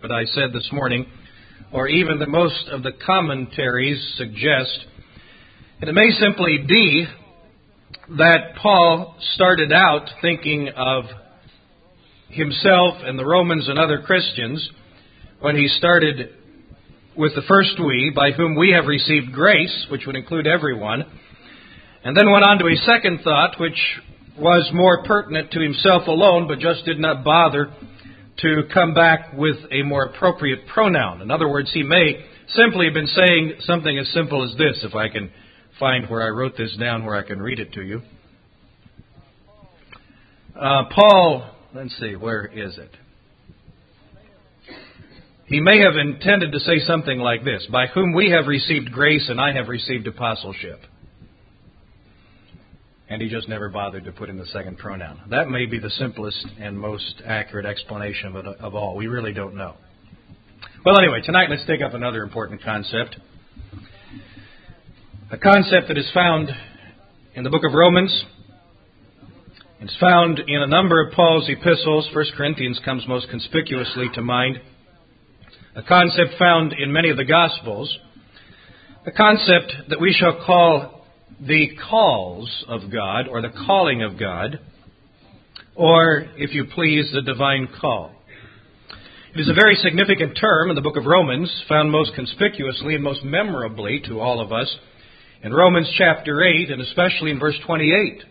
But I said this morning, or even that most of the commentaries suggest, that it may simply be that Paul started out thinking of himself and the Romans and other Christians when he started with the first we, by whom we have received grace, which would include everyone, and then went on to a second thought, which was more pertinent to himself alone, but just did not bother to come back with a more appropriate pronoun. In other words, he may simply have been saying something as simple as this, if I can find where I wrote this down where I can read it to you. Paul, let's see, where is it? He may have intended to say something like this: by whom we have received grace and I have received apostleship. And he just never bothered to put in the second pronoun. That may be the simplest and most accurate explanation of all. We really don't know. Well, anyway, tonight let's take up another important concept. A concept that is found in the book of Romans. It's found in a number of Paul's epistles. 1 Corinthians comes most conspicuously to mind. A concept found in many of the Gospels. A concept that we shall call the calls of God, or the calling of God, or, if you please, the divine call. It is a very significant term in the book of Romans, found most conspicuously and most memorably to all of us in Romans chapter 8, and especially in verse 28,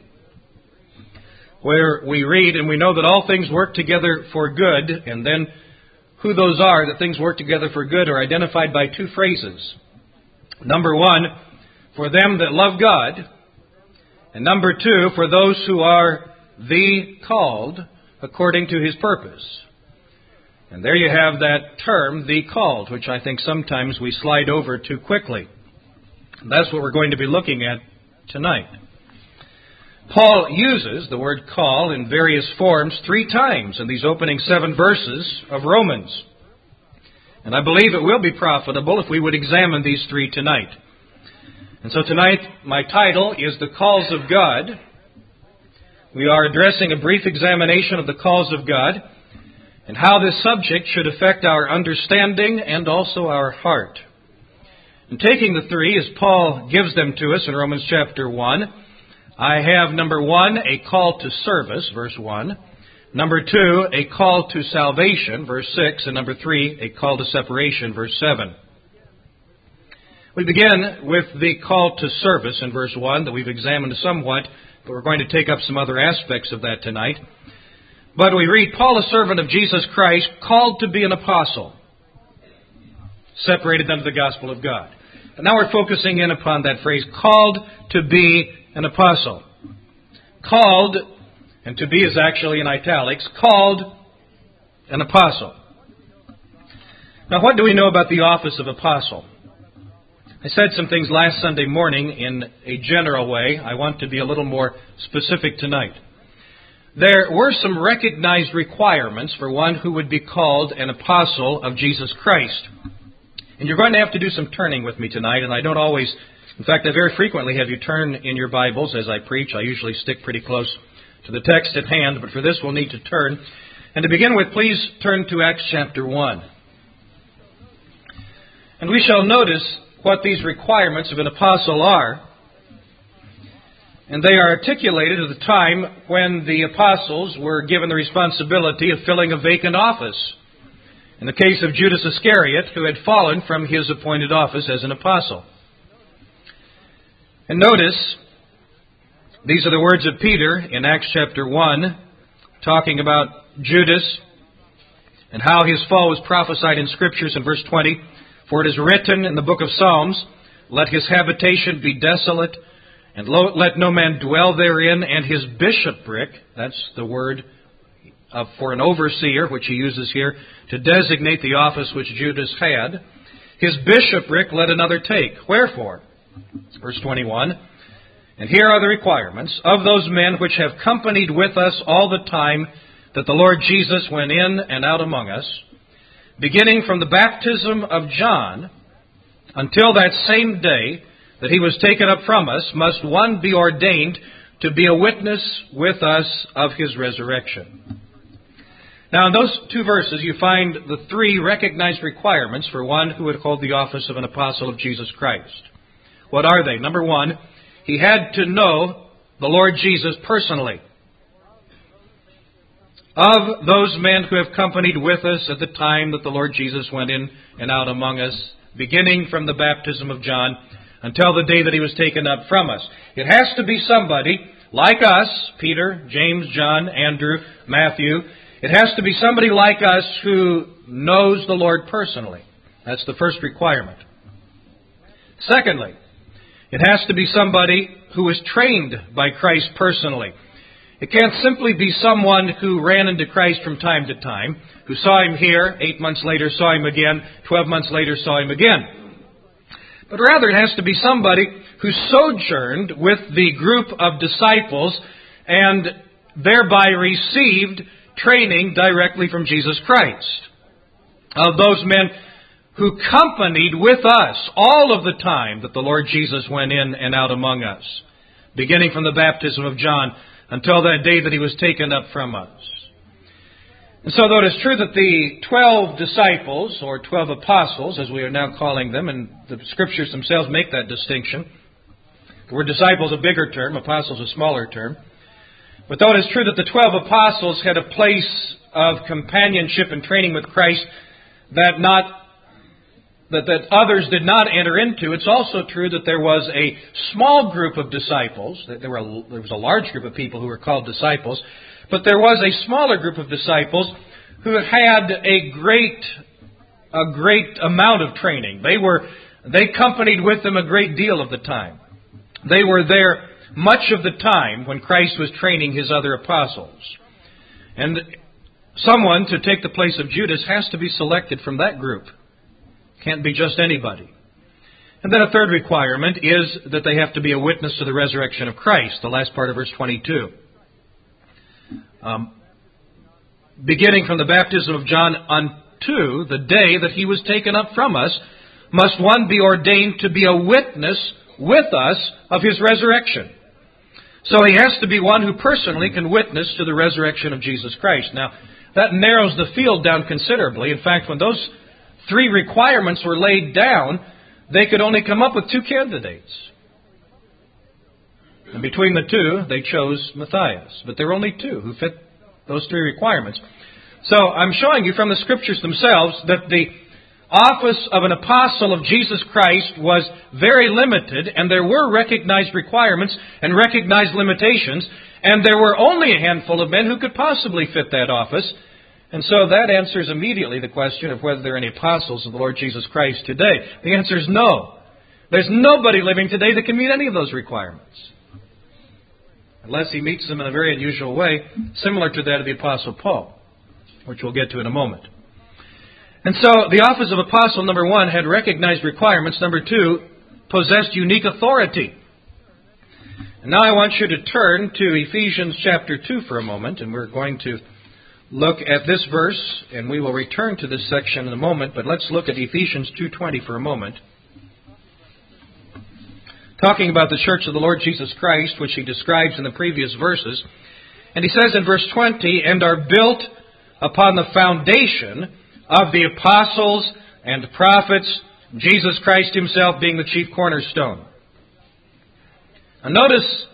where we read, and we know that all things work together for good, and then who those are that things work together for good are identified by two phrases. Number one, for them that love God, and number two, for those who are the called according to His purpose. And there you have that term, the called, which I think sometimes we slide over too quickly. And that's what we're going to be looking at tonight. Paul uses the word call in various forms 3 times in these opening 7 verses of Romans. And I believe it will be profitable if we would examine these 3 tonight. And so tonight, my title is The Calls of God. We are addressing a brief examination of the calls of God and how this subject should affect our understanding and also our heart. And taking the 3 as Paul gives them to us in Romans chapter 1, I have number 1, a call to service, verse 1. Number 2, a call to salvation, verse 6. And number 3, a call to separation, verse 7. We begin with the call to service in verse 1 that we've examined somewhat, but we're going to take up some other aspects of that tonight. But we read, Paul, a servant of Jesus Christ, called to be an apostle, separated unto the gospel of God. And now we're focusing in upon that phrase, called to be an apostle. Called, and to be is actually in italics, called an apostle. Now what do we know about the office of apostle? I said some things last Sunday morning in a general way. I want to be a little more specific tonight. There were some recognized requirements for one who would be called an apostle of Jesus Christ. And you're going to have to do some turning with me tonight, and I don't always, in fact, I very frequently have you turn in your Bibles as I preach. I usually stick pretty close to the text at hand, but for this we'll need to turn. And to begin with, please turn to Acts chapter 1. And we shall notice what these requirements of an apostle are. And they are articulated at the time when the apostles were given the responsibility of filling a vacant office. In the case of Judas Iscariot, who had fallen from his appointed office as an apostle. And notice, these are the words of Peter in Acts chapter 1, talking about Judas and how his fall was prophesied in Scriptures in verse 20. For it is written in the book of Psalms, let his habitation be desolate, and let no man dwell therein, and his bishopric, that's the word for an overseer, which he uses here to designate the office which Judas had, his bishopric let another take. Wherefore, verse 21, and here are the requirements of those men which have companied with us all the time that the Lord Jesus went in and out among us, beginning from the baptism of John until that same day that he was taken up from us, must one be ordained to be a witness with us of his resurrection. Now, in those two verses, you find the three recognized requirements for one who would hold the office of an apostle of Jesus Christ. What are they? Number one, he had to know the Lord Jesus personally. Of those men who have companied with us at the time that the Lord Jesus went in and out among us, beginning from the baptism of John until the day that he was taken up from us. It has to be somebody like us, Peter, James, John, Andrew, Matthew. It has to be somebody like us who knows the Lord personally. That's the first requirement. Secondly, it has to be somebody who was trained by Christ personally. It can't simply be someone who ran into Christ from time to time, who saw Him here, 8 months later saw Him again, 12 months later saw Him again. But rather it has to be somebody who sojourned with the group of disciples and thereby received training directly from Jesus Christ. Of those men who companied with us all of the time that the Lord Jesus went in and out among us, beginning from the baptism of John until that day that He was taken up from us. And so though it is true that the 12 disciples, or 12 apostles, as we are now calling them, and the Scriptures themselves make that distinction. The word disciple is a bigger term, apostles a smaller term. But though it is true that the 12 apostles had a place of companionship and training with Christ that others did not enter into, it's also true that there was a small group of disciples. There was a large group of people who were called disciples, but there was a smaller group of disciples who had a great amount of training. They companied with them a great deal of the time. They were there much of the time when Christ was training His other apostles. And someone to take the place of Judas has to be selected from that group. Can't be just anybody. And then a third requirement is that they have to be a witness to the resurrection of Christ, the last part of verse 22. Beginning from the baptism of John unto the day that He was taken up from us, must one be ordained to be a witness with us of His resurrection. So he has to be one who personally can witness to the resurrection of Jesus Christ. Now, that narrows the field down considerably. In fact, when those three requirements were laid down, they could only come up with two candidates. And between the two, they chose Matthias. But there were only two who fit those three requirements. So I'm showing you from the Scriptures themselves that the office of an apostle of Jesus Christ was very limited, and there were recognized requirements and recognized limitations, and there were only a handful of men who could possibly fit that office. And so that answers immediately the question of whether there are any apostles of the Lord Jesus Christ today. The answer is no. There's nobody living today that can meet any of those requirements, unless he meets them in a very unusual way, similar to that of the Apostle Paul, which we'll get to in a moment. And so the office of apostle, number one, had recognized requirements. Number two, possessed unique authority. And now I want you to turn to Ephesians chapter 2 for a moment, and we're going to look at this verse, and we will return to this section in a moment, but let's look at Ephesians 2:20 for a moment. Talking about the church of the Lord Jesus Christ, which he describes in the previous verses. And he says in verse 20, and are built upon the foundation of the apostles and prophets, Jesus Christ himself being the chief cornerstone. And notice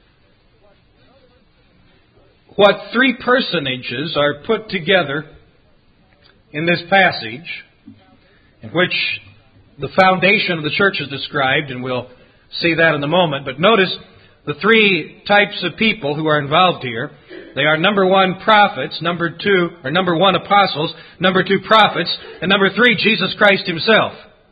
what three personages are put together in this passage, in which the foundation of the church is described, and we'll see that in a moment. But notice the three types of people who are involved here. They are number one, prophets, number one, apostles, number two, prophets, and number three, Jesus Christ himself.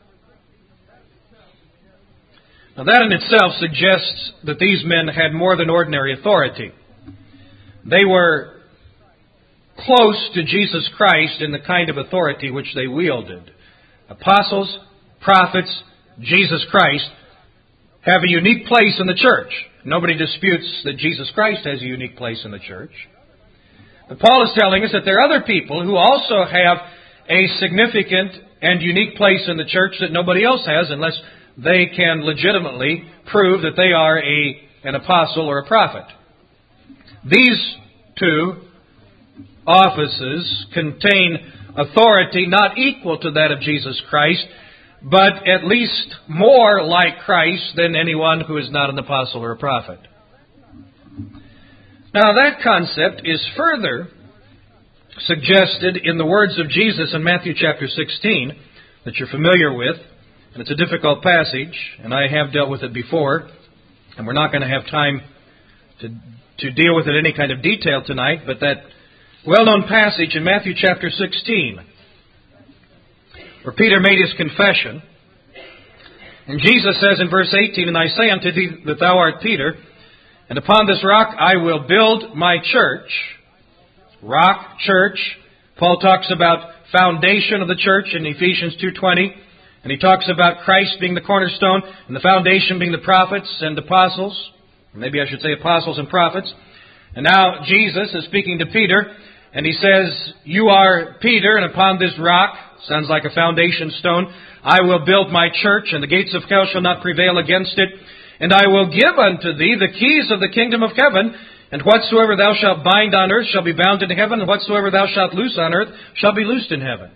Now that in itself suggests that these men had more than ordinary authority. They were close to Jesus Christ in the kind of authority which they wielded. Apostles, prophets, Jesus Christ have a unique place in the church. Nobody disputes that Jesus Christ has a unique place in the church. But Paul is telling us that there are other people who also have a significant and unique place in the church that nobody else has, unless they can legitimately prove that they are an apostle or a prophet. These two offices contain authority not equal to that of Jesus Christ, but at least more like Christ than anyone who is not an apostle or a prophet. Now that concept is further suggested in the words of Jesus in Matthew chapter 16 that you're familiar with. And it's a difficult passage, and I have dealt with it before, and we're not going to have time to deal with it in any kind of detail tonight, but that well-known passage in Matthew chapter 16, where Peter made his confession. And Jesus says in verse 18, "And I say unto thee that thou art Peter, and upon this rock I will build my church." Rock, church. Paul talks about foundation of the church in Ephesians 2:20. And he talks about Christ being the cornerstone and the foundation being the prophets and apostles. Maybe I should say apostles and prophets. And now Jesus is speaking to Peter, and he says, "You are Peter, and upon this rock," sounds like a foundation stone, "I will build my church, and the gates of hell shall not prevail against it. And I will give unto thee the keys of the kingdom of heaven. And whatsoever thou shalt bind on earth shall be bound in heaven, and whatsoever thou shalt loose on earth shall be loosed in heaven."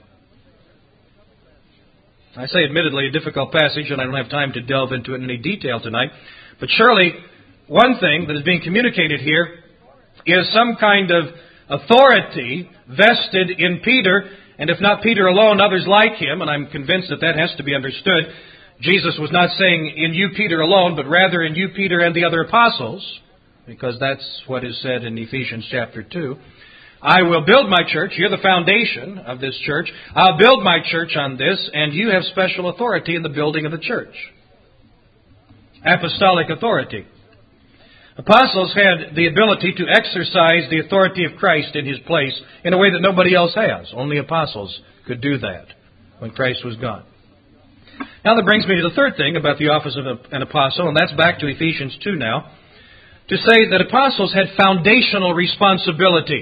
I say admittedly a difficult passage, and I don't have time to delve into it in any detail tonight. But surely one thing that is being communicated here is some kind of authority vested in Peter, and if not Peter alone, others like him, and I'm convinced that that has to be understood. Jesus was not saying in you, Peter, alone, but rather in you, Peter, and the other apostles, because that's what is said in Ephesians chapter 2. "I will build my church." You're the foundation of this church. "I'll build my church on this," and you have special authority in the building of the church. Apostolic authority. Apostles had the ability to exercise the authority of Christ in His place in a way that nobody else has. Only apostles could do that when Christ was gone. Now that brings me to the third thing about the office of an apostle, and that's back to Ephesians 2 now, to say that apostles had foundational responsibility.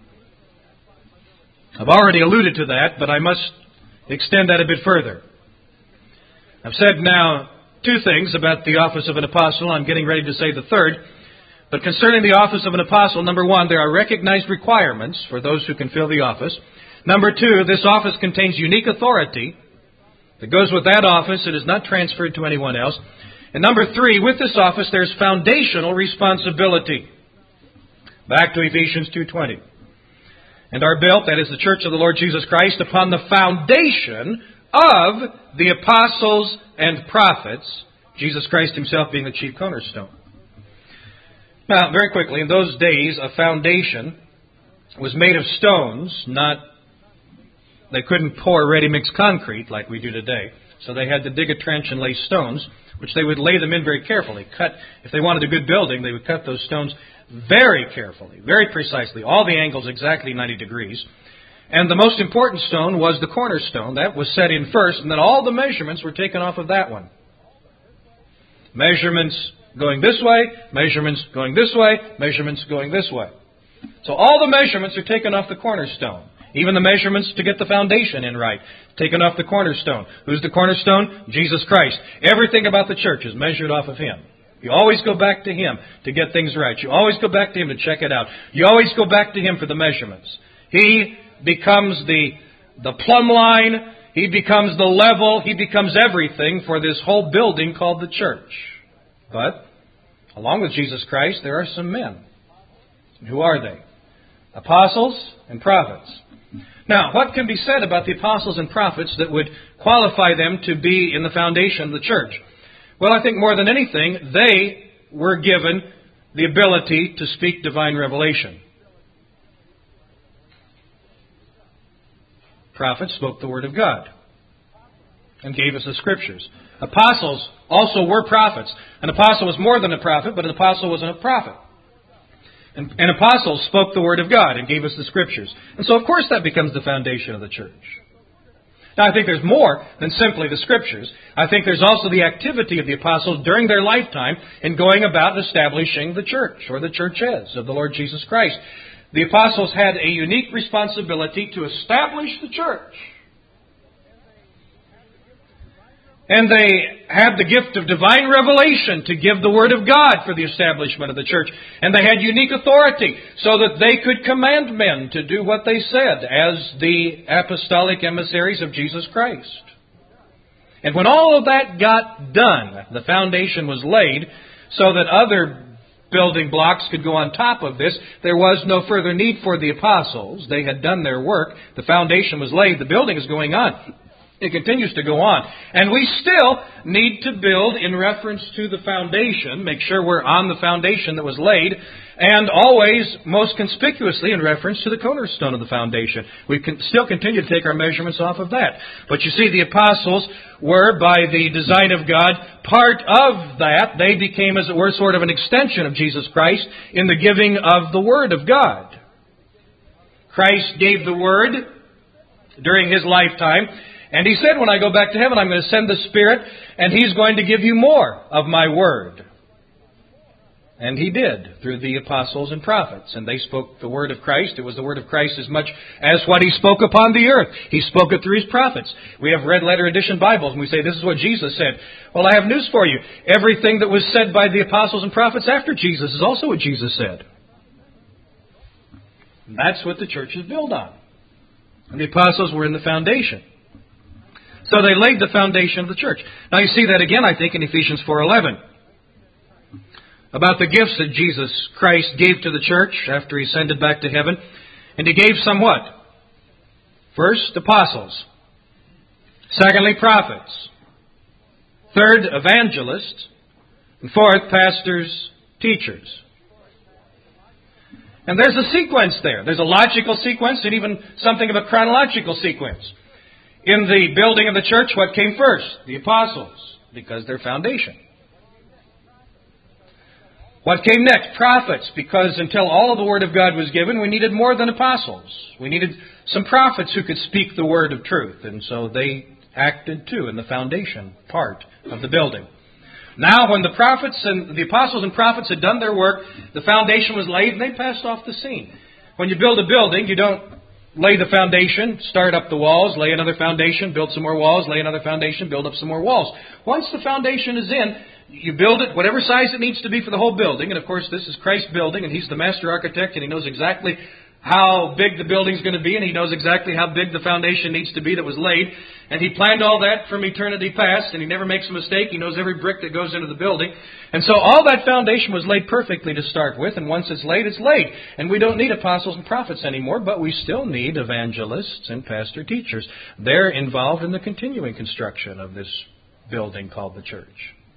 I've already alluded to that, but I must extend that a bit further. I've said now two things about the office of an apostle. I'm getting ready to say the third. But concerning the office of an apostle, number one, there are recognized requirements for those who can fill the office. Number two, this office contains unique authority that goes with that office. It is not transferred to anyone else. And number three, with this office, there's foundational responsibility. Back to Ephesians 2:20. "And are built," that is the church of the Lord Jesus Christ, "upon the foundation of the apostles and prophets," Jesus Christ Himself being the chief cornerstone. Now, very quickly, in those days, a foundation was made of stones, they couldn't pour ready-mix concrete like we do today. So they had to dig a trench and lay stones, which they would lay them in very carefully. If they wanted a good building, they would cut those stones very carefully, very precisely, all the angles exactly 90 degrees. And the most important stone was the cornerstone. That was set in first, and then all the measurements were taken off of that one. Measurements going this way, measurements going this way, measurements going this way. So all the measurements are taken off the cornerstone. Even the measurements to get the foundation in right, taken off the cornerstone. Who's the cornerstone? Jesus Christ. Everything about the church is measured off of Him. You always go back to Him to get things right. You always go back to Him to check it out. You always go back to Him for the measurements. He becomes the plumb line. He becomes the level. He becomes everything for this whole building called the church. But, along with Jesus Christ, there are some men. Who are they? Apostles and prophets. Now, what can be said about the apostles and prophets that would qualify them to be in the foundation of the church? Well, I think more than anything, they were given the ability to speak divine revelation. Prophets spoke the Word of God and gave us the Scriptures. Apostles also were prophets. An apostle was more than a prophet, but an apostle wasn't a prophet. And apostles spoke the Word of God and gave us the Scriptures. And so, of course, that becomes the foundation of the church. Now, I think there's more than simply the Scriptures. I think there's also the activity of the apostles during their lifetime in going about establishing the church, or the churches of the Lord Jesus Christ. The apostles had a unique responsibility to establish the church. And they had the gift of divine revelation to give the Word of God for the establishment of the church. And they had unique authority so that they could command men to do what they said as the apostolic emissaries of Jesus Christ. And when all of that got done, the foundation was laid so that other building blocks could go on top of this. There was no further need for the apostles. They had done their work. The foundation was laid. The building is going on. It continues to go on. And we still need to build in reference to the foundation, make sure we're on the foundation that was laid, and always, most conspicuously, in reference to the cornerstone of the foundation. We can still continue to take our measurements off of that. But you see, the apostles were, by the design of God, part of that. They became, as it were, sort of an extension of Jesus Christ in the giving of the Word of God. Christ gave the Word during His lifetime. And He said, when I go back to heaven, I'm going to send the Spirit, and He's going to give you more of my Word. And He did, through the apostles and prophets. And they spoke the Word of Christ. It was the Word of Christ as much as what He spoke upon the earth. He spoke it through His prophets. We have red letter edition Bibles, and we say, this is what Jesus said. Well, I have news for you. Everything that was said by the apostles and prophets after Jesus is also what Jesus said. And that's what the church is built on. And the apostles were in the foundation. So they laid the foundation of the church. Now you see that again, I think, in Ephesians 4:11. About the gifts that Jesus Christ gave to the church after He ascended back to heaven. And He gave some what? First, apostles. Secondly, prophets. Third, evangelists. And fourth, pastors, teachers. And there's a sequence there. There's a logical sequence and even something of a chronological sequence. In the building of the church, what came first? The apostles, because they're foundation. What came next? Prophets, because until all of the Word of God was given, we needed more than apostles. We needed some prophets who could speak the word of truth, and so they acted too in the foundation part of the building. Now, when the prophets and the apostles and prophets had done their work, the foundation was laid, and they passed off the scene. When you build a building, you don't lay the foundation, start up the walls, lay another foundation, build some more walls, lay another foundation, build up some more walls. Once the foundation is in, you build it whatever size it needs to be for the whole building. And of course, this is Christ's building, and He's the master architect, and He knows exactly how big the building's going to be, and He knows exactly how big the foundation needs to be that was laid. And He planned all that from eternity past, and He never makes a mistake. He knows every brick that goes into the building. And so all that foundation was laid perfectly to start with, and once it's laid, it's laid. And we don't need apostles and prophets anymore, but we still need evangelists and pastor teachers. They're involved in the continuing construction of this building called the church.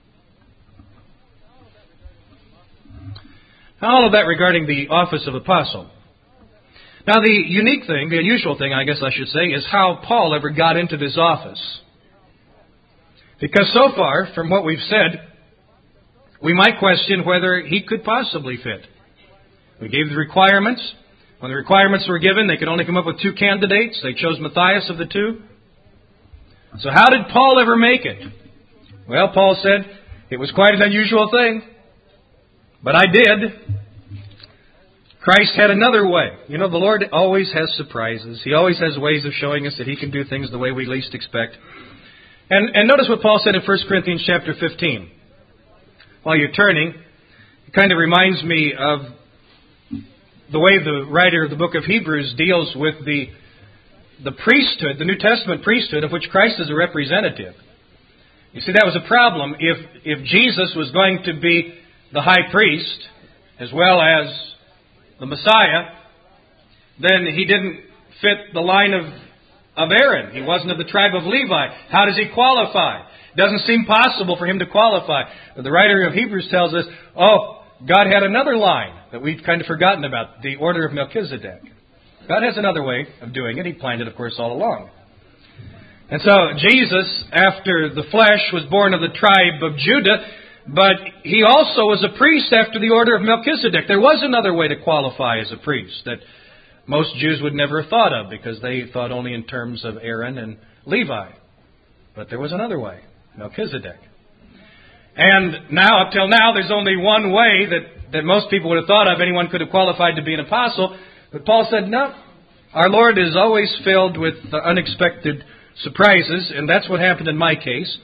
All of that regarding the office of apostle. Now, the unique thing, the unusual thing, I guess I should say, is how Paul ever got into this office. Because so far, from what we've said, we might question whether he could possibly fit. We gave the requirements. When the requirements were given, they could only come up with 2 candidates. They chose Matthias of the 2. So how did Paul ever make it? Well, Paul said, it was quite an unusual thing. But I did. Christ had another way. You know, the Lord always has surprises. He always has ways of showing us that He can do things the way we least expect. And notice what Paul said in 1 Corinthians chapter 15. While you're turning, it kind of reminds me of the way the writer of the book of Hebrews deals with the priesthood, the New Testament priesthood, of which Christ is a representative. You see, that was a problem. If Jesus was going to be the high priest, as well as the Messiah, then He didn't fit the line of Aaron. He wasn't of the tribe of Levi. How does He qualify? It doesn't seem possible for Him to qualify. But the writer of Hebrews tells us, God had another line that we've kind of forgotten about, the order of Melchizedek. God has another way of doing it. He planned it, of course, all along. And so Jesus, after the flesh, was born of the tribe of Judah, but He also was a priest after the order of Melchizedek. There was another way to qualify as a priest that most Jews would never have thought of, because they thought only in terms of Aaron and Levi. But there was another way, Melchizedek. And now, up till now, there's only one way that most people would have thought of. Anyone could have qualified to be an apostle. But Paul said, no, our Lord is always filled with unexpected surprises, and that's what happened in my case.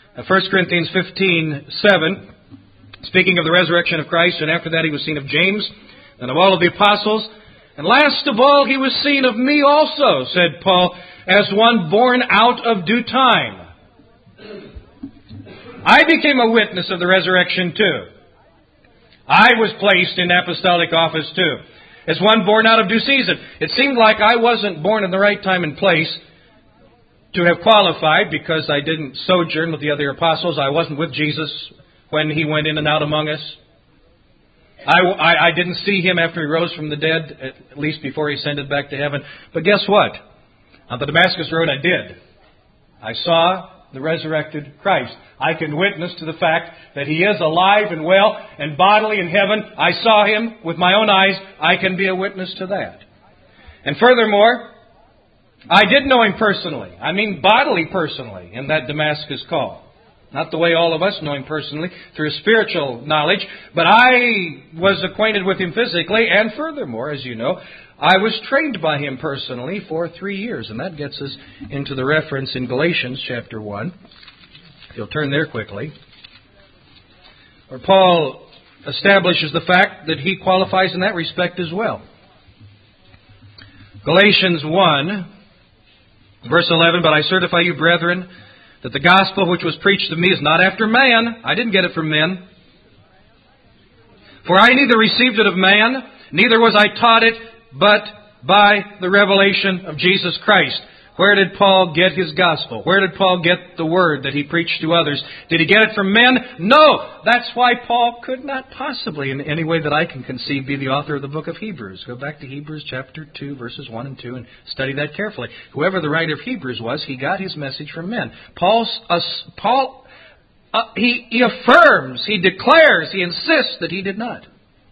1 Corinthians 15:7, speaking of the resurrection of Christ, and after that he was seen of James, and of all of the apostles, and last of all he was seen of me also, said Paul, as one born out of due time. I became a witness of the resurrection too. I was placed in apostolic office too, as one born out of due season. It seemed like I wasn't born in the right time and place to have qualified, because I didn't sojourn with the other apostles. I wasn't with Jesus when he went in and out among us. I didn't see him after he rose from the dead, at least before he ascended back to heaven. But guess what? On the Damascus Road I did. I saw the resurrected Christ. I can witness to the fact that he is alive and well and bodily in heaven. I saw him with my own eyes. I can be a witness to that. And furthermore, I did know him personally. I mean bodily personally in that Damascus call. Not the way all of us know him personally, through spiritual knowledge, but I was acquainted with him physically, and furthermore, as you know, I was trained by him personally for 3 years, and that gets us into the reference in Galatians chapter 1. If you'll turn there quickly, where Paul establishes the fact that he qualifies in that respect as well. Galatians 1, verse 11, but I certify you, brethren, that the gospel which was preached to me is not after man. I didn't get it from men. For I neither received it of man, neither was I taught it, but by the revelation of Jesus Christ. Where did Paul get his gospel? Where did Paul get the word that he preached to others? Did he get it from men? No! That's why Paul could not possibly, in any way that I can conceive, be the author of the book of Hebrews. Go back to Hebrews chapter 2, verses 1 and 2, and study that carefully. Whoever the writer of Hebrews was, he got his message from men. He affirms, he declares, he insists that he did not.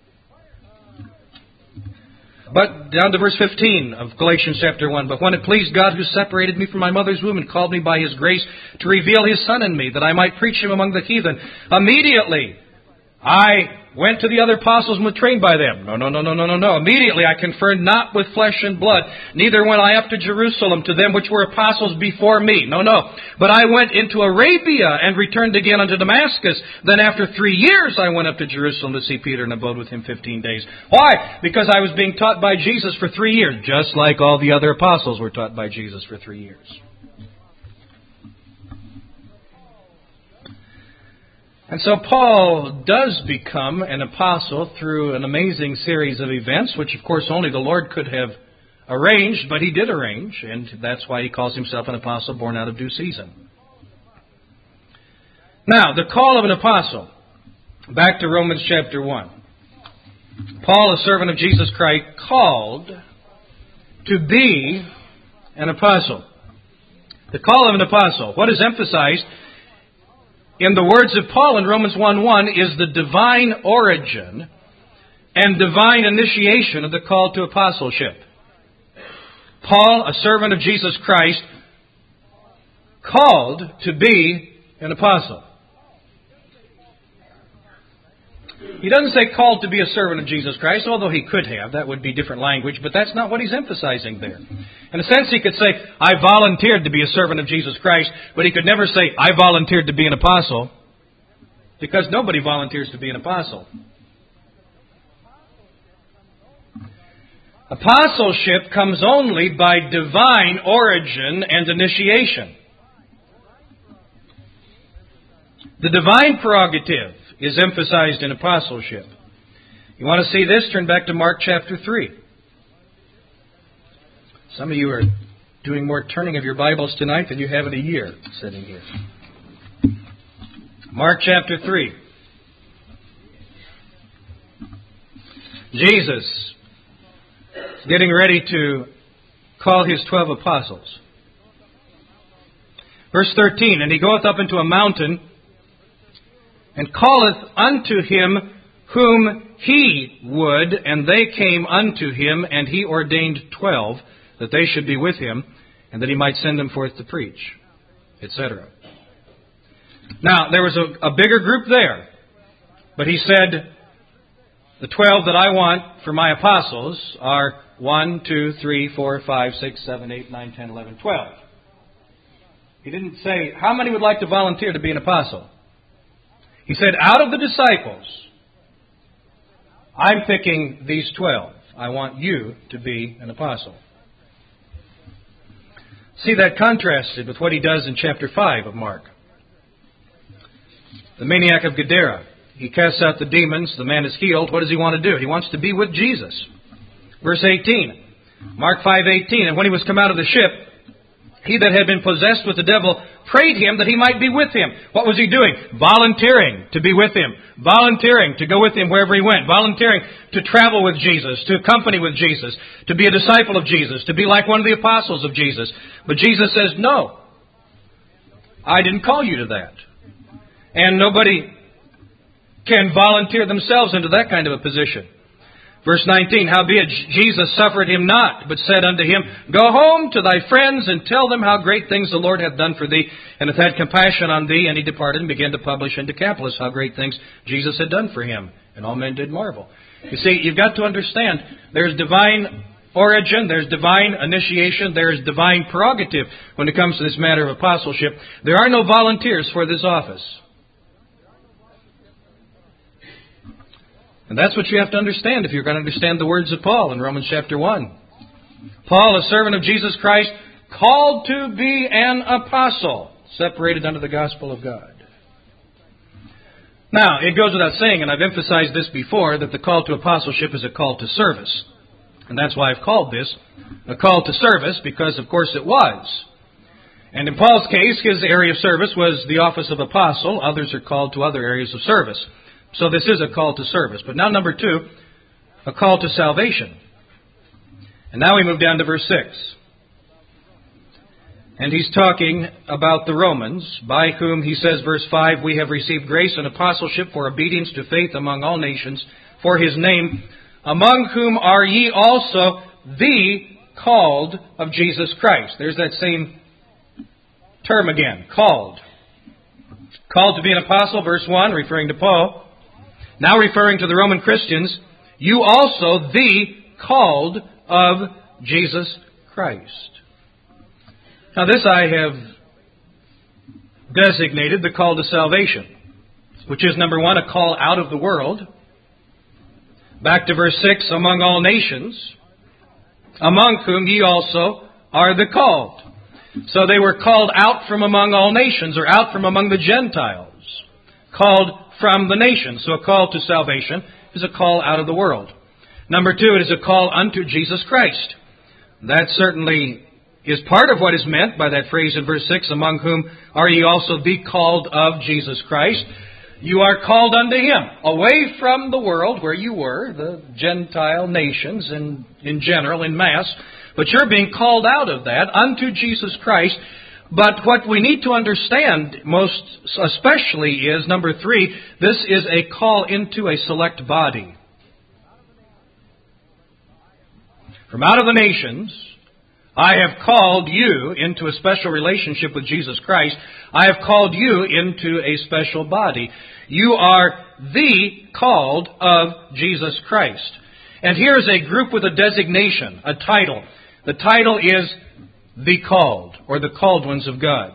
But down to verse 15 of Galatians chapter 1. But when it pleased God who separated me from my mother's womb and called me by His grace to reveal His Son in me, that I might preach Him among the heathen, immediately I went to the other apostles and was trained by them. No. Immediately I conferred not with flesh and blood, neither went I up to Jerusalem to them which were apostles before me. No. But I went into Arabia and returned again unto Damascus. Then after 3 years I went up to Jerusalem to see Peter and abode with him 15 days. Why? Because I was being taught by Jesus for 3 years, just like all the other apostles were taught by Jesus for 3 years. And so Paul does become an apostle through an amazing series of events, which of course only the Lord could have arranged, but He did arrange, and that's why he calls himself an apostle born out of due season. Now, the call of an apostle. Back to Romans chapter 1. Paul, a servant of Jesus Christ, called to be an apostle. The call of an apostle. What is emphasized in the words of Paul in Romans 1:1 is the divine origin and divine initiation of the call to apostleship. Paul, a servant of Jesus Christ, called to be an apostle. He doesn't say called to be a servant of Jesus Christ, although he could have. That would be different language, but that's not what he's emphasizing there. In a sense, he could say, I volunteered to be a servant of Jesus Christ, but he could never say, I volunteered to be an apostle, because nobody volunteers to be an apostle. Apostleship comes only by divine origin and initiation. The divine prerogative is emphasized in apostleship. You want to see this? Turn back to Mark chapter 3. Some of you are doing more turning of your Bibles tonight than you have in a year sitting here. Mark chapter 3. Jesus is getting ready to call His 12 apostles. Verse 13, and He goeth up into a mountain, and calleth unto him whom He would, and they came unto Him, and He ordained 12, that they should be with Him, and that He might send them forth to preach, etc. Now, there was a bigger group there, but He said, the 12 that I want for my apostles are 1, 2, 3, 4, 5, 6, 7, 8, 9, 10, 11, 12. He didn't say, how many would like to volunteer to be an apostle? He said, out of the disciples, I'm picking these 12. I want you to be an apostle. See that contrasted with what he does in chapter 5 of Mark. The maniac of Gadara. He casts out the demons. The man is healed. What does he want to do? He wants to be with Jesus. Verse 18. Mark 5:18. And when he was come out of the ship, he that had been possessed with the devil prayed him that he might be with him. What was he doing? Volunteering to be with him. Volunteering to go with him wherever he went. Volunteering to travel with Jesus, to accompany with Jesus, to be a disciple of Jesus, to be like one of the apostles of Jesus. But Jesus says, no, I didn't call you to that. And nobody can volunteer themselves into that kind of a position. Verse 19, howbeit Jesus suffered him not, but said unto him, go home to thy friends, and tell them how great things the Lord hath done for thee, and hath had compassion on thee. And he departed and began to publish in Decapolis how great things Jesus had done for him. And all men did marvel. You see, you've got to understand, there's divine origin, there's divine initiation, there's divine prerogative when it comes to this matter of apostleship. There are no volunteers for this office. And that's what you have to understand if you're going to understand the words of Paul in Romans chapter 1. Paul, a servant of Jesus Christ, called to be an apostle, separated unto the gospel of God. Now, it goes without saying, and I've emphasized this before, that the call to apostleship is a call to service. And that's why I've called this a call to service, because of course it was. And in Paul's case, his area of service was the office of apostle. Others are called to other areas of service. So this is a call to service. But now number 2, a call to salvation. And now we move down to verse 6. And he's talking about the Romans, by whom he says, verse 5, we have received grace and apostleship for obedience to faith among all nations, for his name, among whom are ye also the called of Jesus Christ. There's that same term again, called. Called to be an apostle, verse 1, referring to Paul. Now referring to the Roman Christians, you also the called of Jesus Christ. Now this I have designated the call to salvation, which is number 1, a call out of the world. Back to verse 6, among all nations, among whom ye also are the called. So they were called out from among all nations, or out from among the Gentiles. Called from the nations. So a call to salvation is a call out of the world. Number 2, it is a call unto Jesus Christ. That certainly is part of what is meant by that phrase in verse 6, among whom are ye also the called of Jesus Christ. You are called unto Him, away from the world where you were, the Gentile nations in general, in mass. But you're being called out of that unto Jesus Christ. But what we need to understand most especially is, number 3, this is a call into a select body. From out of the nations, I have called you into a special relationship with Jesus Christ. I have called you into a special body. You are the called of Jesus Christ. And here is a group with a designation, a title. The title is the called, or the called ones of God.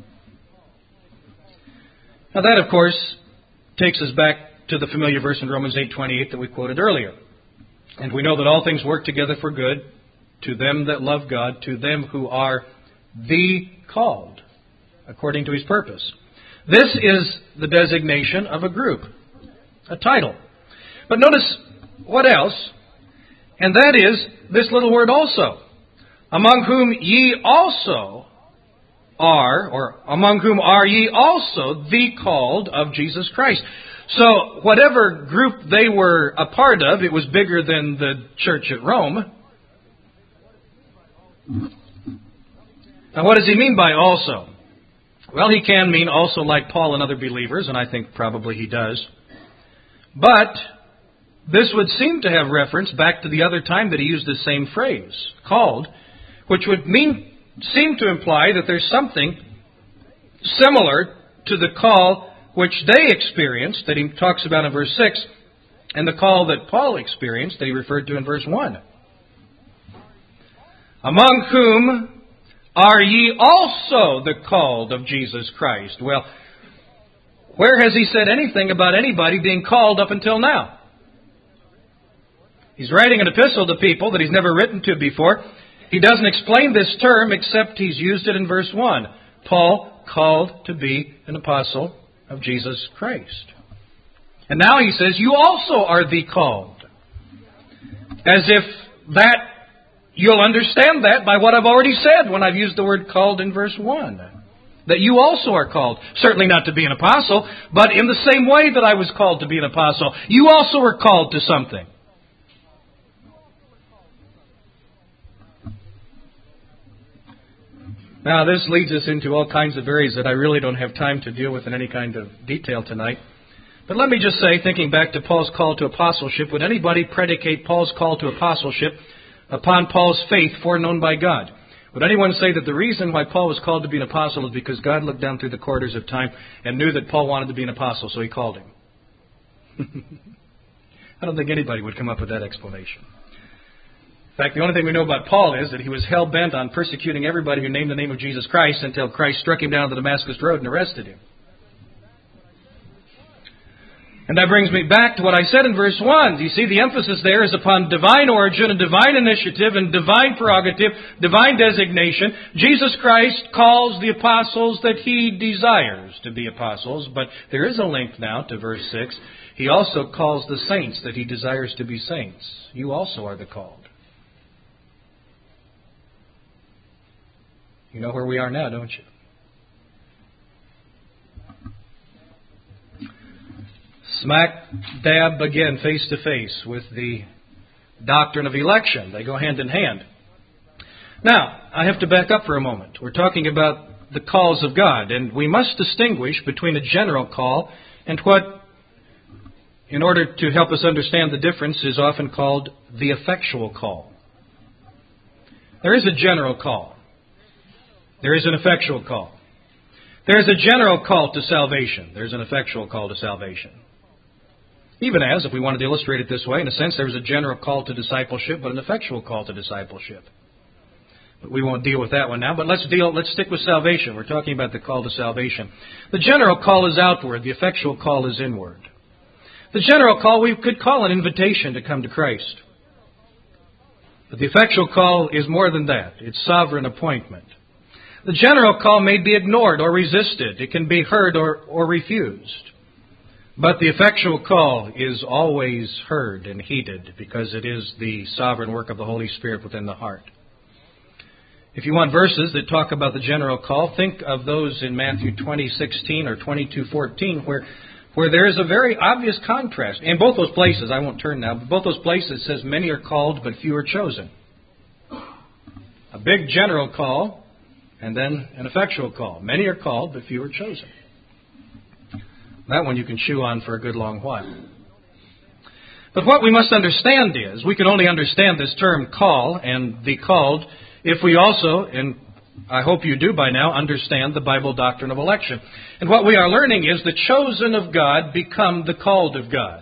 Now that, of course, takes us back to the familiar verse in Romans 8:28 that we quoted earlier. And we know that all things work together for good to them that love God, to them who are the called, according to His purpose. This is the designation of a group, a title. But notice what else, and that is this little word also. Among whom ye also are, or among whom are ye also the called of Jesus Christ. So whatever group they were a part of, it was bigger than the church at Rome. Now what does he mean by also? Well, he can mean also like Paul and other believers, and I think probably he does. But this would seem to have reference back to the other time that he used the same phrase, called, which would seem to imply that there's something similar to the call which they experienced, that he talks about in verse 6, and the call that Paul experienced, that he referred to in verse 1. Among whom are ye also the called of Jesus Christ? Well, where has he said anything about anybody being called up until now? He's writing an epistle to people that he's never written to before. He doesn't explain this term except he's used it in verse 1. Paul, called to be an apostle of Jesus Christ. And now he says, you also are the called. As if that, you'll understand that by what I've already said when I've used the word called in verse 1. That you also are called. Certainly not to be an apostle, but in the same way that I was called to be an apostle, you also are called to something. Now, this leads us into all kinds of areas that I really don't have time to deal with in any kind of detail tonight. But let me just say, thinking back to Paul's call to apostleship, would anybody predicate Paul's call to apostleship upon Paul's faith foreknown by God? Would anyone say that the reason why Paul was called to be an apostle is because God looked down through the corridors of time and knew that Paul wanted to be an apostle, so he called him? I don't think anybody would come up with that explanation. In fact, the only thing we know about Paul is that he was hell-bent on persecuting everybody who named the name of Jesus Christ until Christ struck him down on the Damascus Road and arrested him. And that brings me back to what I said in verse 1. You see, the emphasis there is upon divine origin and divine initiative and divine prerogative, divine designation. Jesus Christ calls the apostles that he desires to be apostles, but there is a link now to verse 6. He also calls the saints that he desires to be saints. You also are the called. You know where we are now, don't you? Smack dab again, face to face with the doctrine of election. They go hand in hand. Now, I have to back up for a moment. We're talking about the calls of God, and we must distinguish between a general call and what, in order to help us understand the difference, is often called the effectual call. There is a general call. There is an effectual call. There is a general call to salvation. There's an effectual call to salvation. Even as, if we wanted to illustrate it this way, in a sense, there was a general call to discipleship, but an effectual call to discipleship. But we won't deal with that one now. But let's stick with salvation. We're talking about the call to salvation. The general call is outward. The effectual call is inward. The general call we could call an invitation to come to Christ. But the effectual call is more than that. It's sovereign appointment. The general call may be ignored or resisted. It can be heard or refused. But the effectual call is always heard and heeded because it is the sovereign work of the Holy Spirit within the heart. If you want verses that talk about the general call, think of those in Matthew 20:16 or 22:14 where there is a very obvious contrast. In both those places, I won't turn now, but both those places it says many are called but few are chosen. A big general call and then an effectual call. Many are called but few are chosen. That one you can chew on for a good long while. But what we must understand is, we can only understand this term call and the called if we also, and I hope you do by now, understand the Bible doctrine of election. And what we are learning is the chosen of God become the called of God.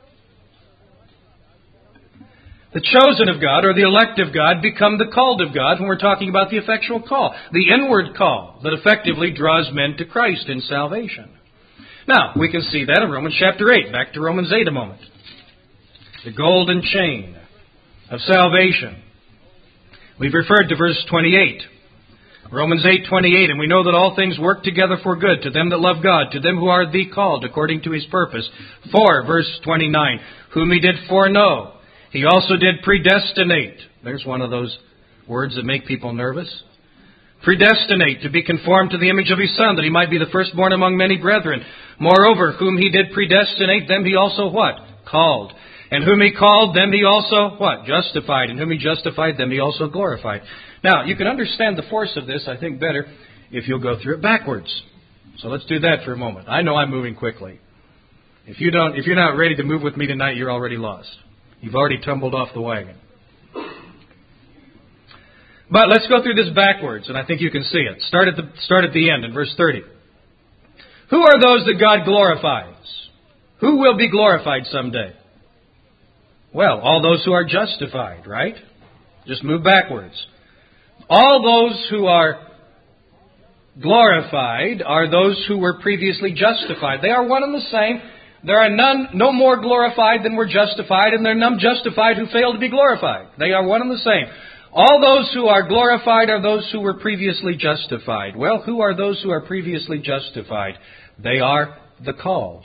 The chosen of God or the elect of God become the called of God when we're talking about the effectual call. The inward call that effectively draws men to Christ in salvation. Now, we can see that in Romans chapter 8. Back to Romans 8 a moment. The golden chain of salvation. We've referred to verse 28. Romans 8:28, and we know that all things work together for good to them that love God, to them who are the called according to His purpose. For, verse 29, whom He did foreknow, He also did predestinate. There's one of those words that make people nervous. Predestinate, to be conformed to the image of His Son, that He might be the firstborn among many brethren. Moreover, whom He did predestinate, them He also what? Called. And whom He called, them He also what? Justified. And whom He justified, them He also glorified. Now, you can understand the force of this, I think, better if you'll go through it backwards. So let's do that for a moment. I know I'm moving quickly. If you're not ready to move with me tonight, you're already lost. You've already tumbled off the wagon. But let's go through this backwards, and I think you can see it. Start at the end in verse 30. Who are those that God glorifies? Who will be glorified someday? Well, all those who are justified, right? Just move backwards. All those who are glorified are those who were previously justified. They are one and the same. There are no more glorified than were justified, and there are none justified who fail to be glorified. They are one and the same. All those who are glorified are those who were previously justified. Well, who are those who are previously justified? They are the called.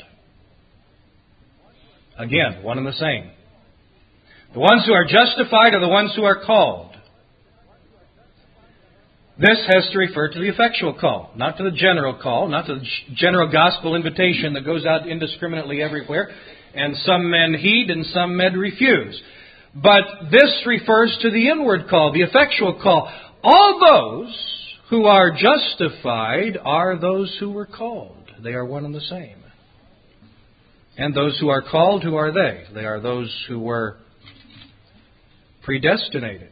Again, one and the same. The ones who are justified are the ones who are called. This has to refer to the effectual call, not to the general call, not to the general gospel invitation that goes out indiscriminately everywhere, and some men heed and some men refuse. But this refers to the inward call, the effectual call. All those who are justified are those who were called. They are one and the same. And those who are called, who are they? They are those who were predestinated.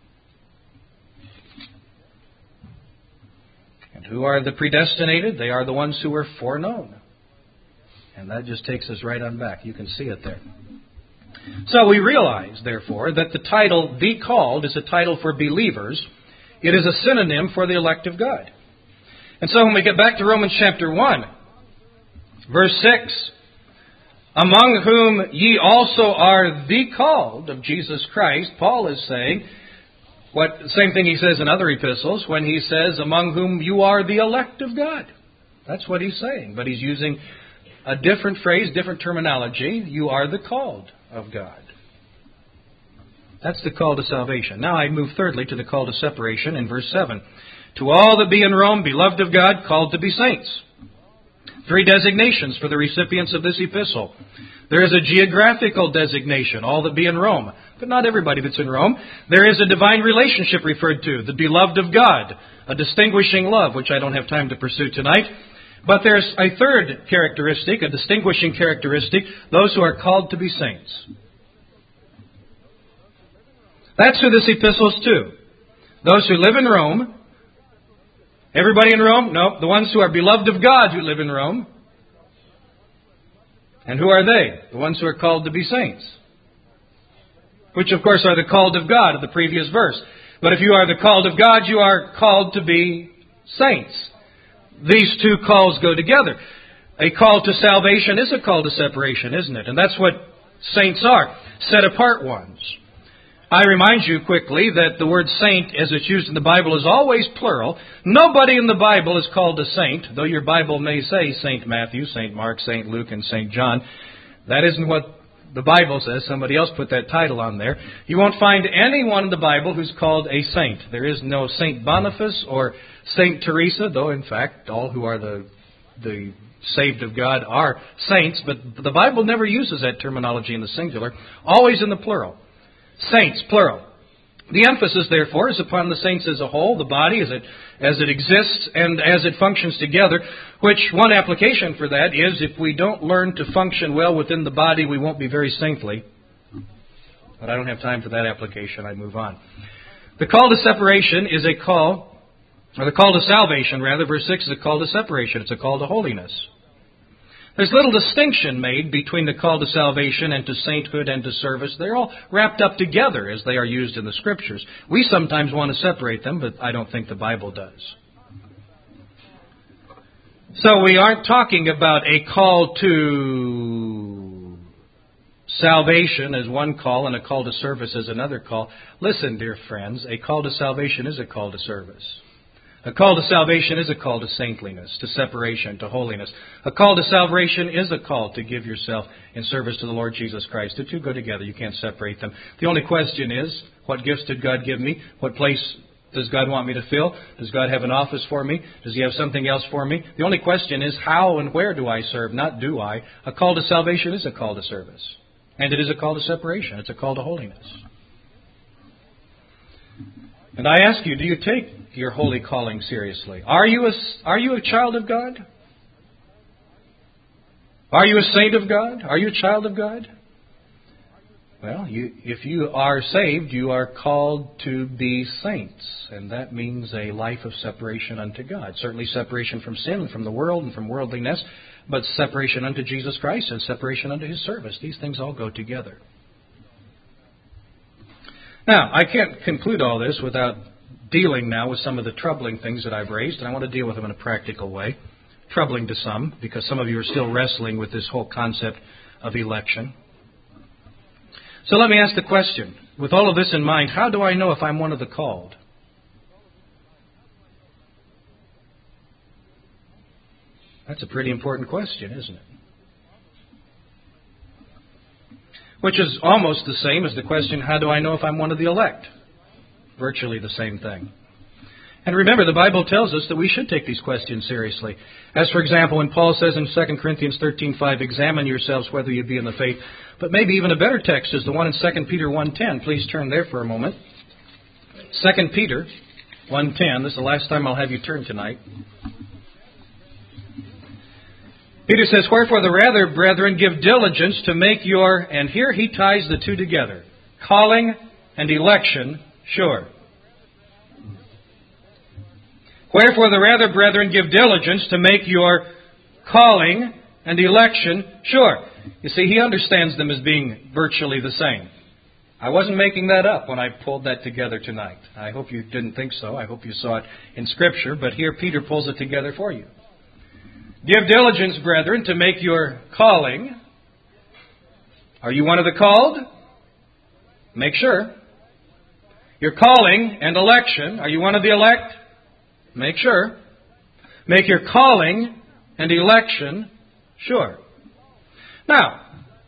And who are the predestinated? They are the ones who were foreknown. And that just takes us right on back. You can see it there. So we realize, therefore, that the title, the called, is a title for believers. It is a synonym for the elect of God. And so when we get back to Romans chapter 1, verse 6, among whom ye also are the called of Jesus Christ, Paul is saying, same thing he says in other epistles when he says, among whom you are the elect of God. That's what he's saying. But he's using a different phrase, different terminology. You are the called of God. That's the call to salvation. Now I move thirdly to the call to separation in verse 7. To all that be in Rome, beloved of God, called to be saints. 3 designations for the recipients of this epistle. There is a geographical designation, all that be in Rome, but not everybody that's in Rome. There is a divine relationship referred to, the beloved of God, a distinguishing love, which I don't have time to pursue tonight. But there's a third characteristic, a distinguishing characteristic, those who are called to be saints. That's who this epistle is to. Those who live in Rome. Everybody in Rome? No, the ones who are beloved of God who live in Rome. And who are they? The ones who are called to be saints. Which, of course, are the called of God of the previous verse. But if you are the called of God, you are called to be saints. These two calls go together. A call to salvation is a call to separation, isn't it? And that's what saints are, set apart ones. I remind you quickly that the word saint, as it's used in the Bible, is always plural. Nobody in the Bible is called a saint, though your Bible may say St. Matthew, St. Mark, St. Luke, and St. John. That isn't what the Bible says. Somebody else put that title on there. You won't find anyone in the Bible who's called a saint. There is no St. Boniface or St. Teresa, though, in fact, all who are the saved of God are saints. But the Bible never uses that terminology in the singular, always in the plural. Saints, plural. The emphasis, therefore, is upon the saints as a whole, the body as it exists and as it functions together, which one application for that is if we don't learn to function well within the body, we won't be very saintly. But I don't have time for that application. I move on. The call to separation is a call, or the call to salvation, rather. Verse 6 is a call to separation. It's a call to holiness. There's little distinction made between the call to salvation and to sainthood and to service. They're all wrapped up together as they are used in the Scriptures. We sometimes want to separate them, but I don't think the Bible does. So we aren't talking about a call to salvation as one call and a call to service as another call. Listen, dear friends, a call to salvation is a call to service. A call to salvation is a call to saintliness, to separation, to holiness. A call to salvation is a call to give yourself in service to the Lord Jesus Christ. The two go together. You can't separate them. The only question is, what gifts did God give me? What place does God want me to fill? Does God have an office for me? Does He have something else for me? The only question is, how and where do I serve, not do I. A call to salvation is a call to service. And it is a call to separation. It's a call to holiness. And I ask you, do you take your holy calling seriously? Are you a child of God? Are you a saint of God? Are you a child of God? Well, if you are saved, you are called to be saints. And that means a life of separation unto God. Certainly separation from sin and from the world and from worldliness, but separation unto Jesus Christ and separation unto His service. These things all go together. Now, I can't conclude all this without dealing now with some of the troubling things that I've raised, and I want to deal with them in a practical way. Troubling to some, because some of you are still wrestling with this whole concept of election. So let me ask the question, with all of this in mind, how do I know if I'm one of the called? That's a pretty important question, isn't it? Which is almost the same as the question, how do I know if I'm one of the elect? Virtually the same thing. And remember, the Bible tells us that we should take these questions seriously. As, for example, when Paul says in 2 Corinthians 13:5, examine yourselves whether you be in the faith. But maybe even a better text is the one in 2 Peter 1:10. Please turn there for a moment. 2 Peter 1:10. This is the last time I'll have you turn tonight. Peter says, wherefore the rather, brethren, give diligence to make your, and here he ties the two together, calling and election sure. Wherefore the rather, brethren, give diligence to make your calling and election sure. You see, he understands them as being virtually the same. I wasn't making that up when I pulled that together tonight. I hope you didn't think so. I hope you saw it in Scripture. But here Peter pulls it together for you. Give diligence, brethren, to make your calling. Are you one of the called? Make sure. Your calling and election. Are you one of the elect? Make sure. Make your calling and election sure. Now,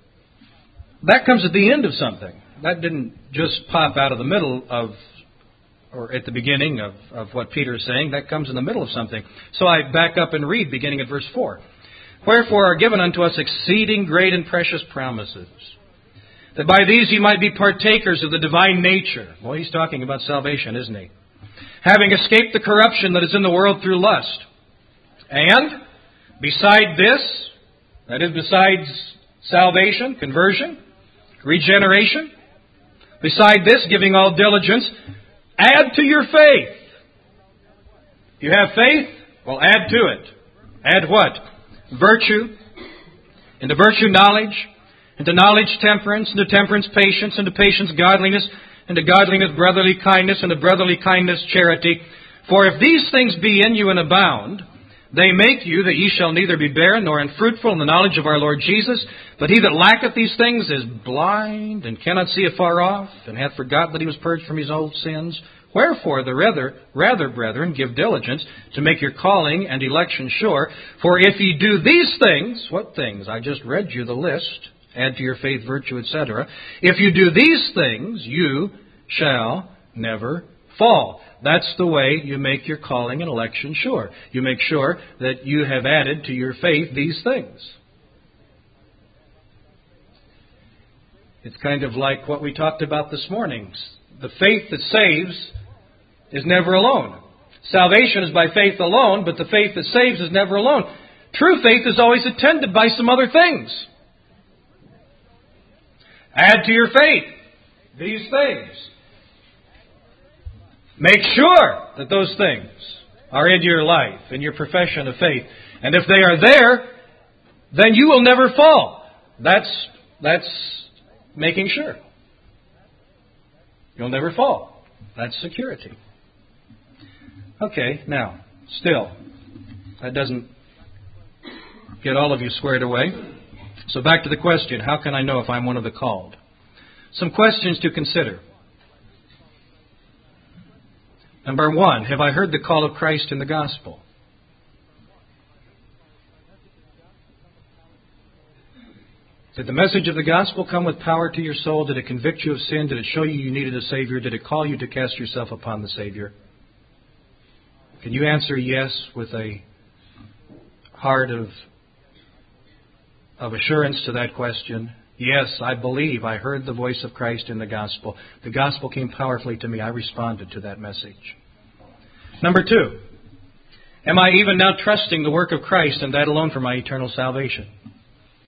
that comes at the end of something. That didn't just pop out of the middle of, or at the beginning of what Peter is saying. That comes in the middle of something. So I back up and read, beginning at verse 4. Wherefore are given unto us exceeding great and precious promises, that by these ye might be partakers of the divine nature. Well, he's talking about salvation, isn't he? Having escaped the corruption that is in the world through lust. And, beside this, that is, besides salvation, conversion, regeneration, beside this, giving all diligence, add to your faith. You have faith? Well, add to it. Add what? Virtue. Into virtue, knowledge. Into knowledge, temperance. Into temperance, patience. Into patience, godliness. Into godliness, brotherly kindness. Into brotherly kindness, charity. For if these things be in you and abound, they make you that ye shall neither be barren nor unfruitful in the knowledge of our Lord Jesus. But he that lacketh these things is blind and cannot see afar off, and hath forgotten that he was purged from his old sins. Wherefore the rather, brethren, give diligence to make your calling and election sure. For if ye do these things, what things? I just read you the list. Add to your faith, virtue, etc. If you do these things, you shall never fall. That's the way you make your calling and election sure. You make sure that you have added to your faith these things. It's kind of like what we talked about this morning. The faith that saves is never alone. Salvation is by faith alone, but the faith that saves is never alone. True faith is always attended by some other things. Add to your faith these things. Make sure that those things are in your life, in your profession of faith. And if they are there, then you will never fall. That's making sure. You'll never fall. That's security. Okay, now, still, that doesn't get all of you squared away. So back to the question, how can I know if I'm one of the called? Some questions to consider. Number one, have I heard the call of Christ in the gospel? Did the message of the gospel come with power to your soul? Did it convict you of sin? Did it show you needed a Savior? Did it call you to cast yourself upon the Savior? Can you answer yes with a heart of assurance to that question? Yes, I believe I heard the voice of Christ in the gospel. The gospel came powerfully to me. I responded to that message. Number two, am I even now trusting the work of Christ and that alone for my eternal salvation?